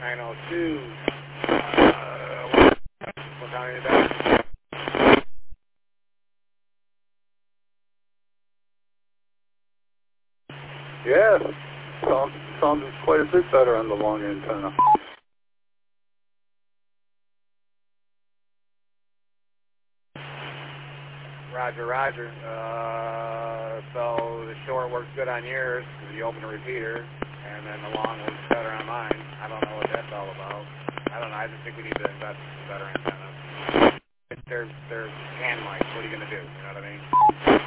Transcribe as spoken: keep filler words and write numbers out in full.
nine oh two. Uh, what time is that? Yes. Sounds, sounds quite a bit better on the long antenna. Roger, roger. Uh, so the short works good on yours because you open the repeater, and then the long works better on mine. I don't know what that's all about. I don't know. I just think we need to invest in better antennas. They're, they're hand mics. What are you going to do? You know what I mean?